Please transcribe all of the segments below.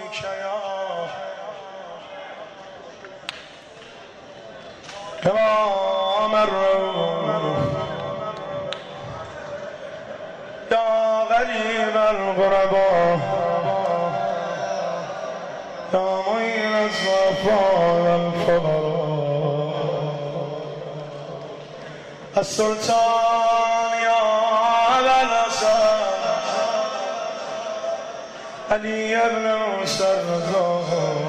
رضاك يا إمام الروح يا غريب الغرباء يا معين الضعفاء والفقراء السلطان يا أبا الحسن علی ابن موسی رضا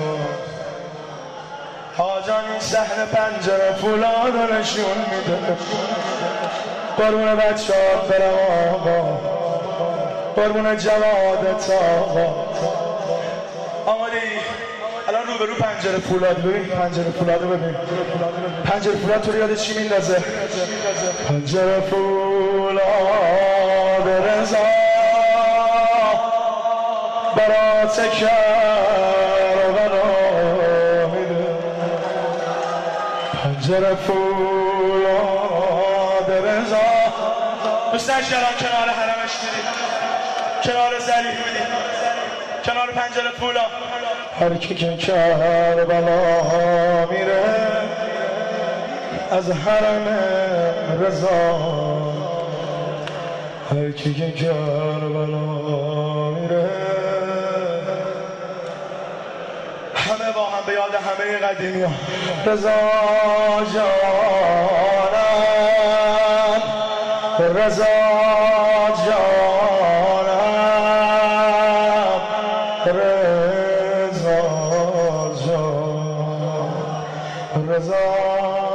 حاجانی صحن پنجره فولاد رو نشون میده. قربون بچه ها برم آقا، قربون جوادت آقا. آماده ای؟ الان رو به رو پنجره فولاد، ببین پنجره فولاد رو ببین. پنجره فولاد تو رو یاد چی میندازه؟ پنجره فولاد رضا برات کربلا میده. پنجره فولاد رضا دوست داشتران کنار حرمش میدید، کنار ظریف میدید، کنار پنجره فولاد. هر کی که کربلا میره از حرم رضا، هر کی که کربلا میره. همه با هم به یاد همه قدیمی ها. رضا جانم، رضا جانم، رضا جان، رضا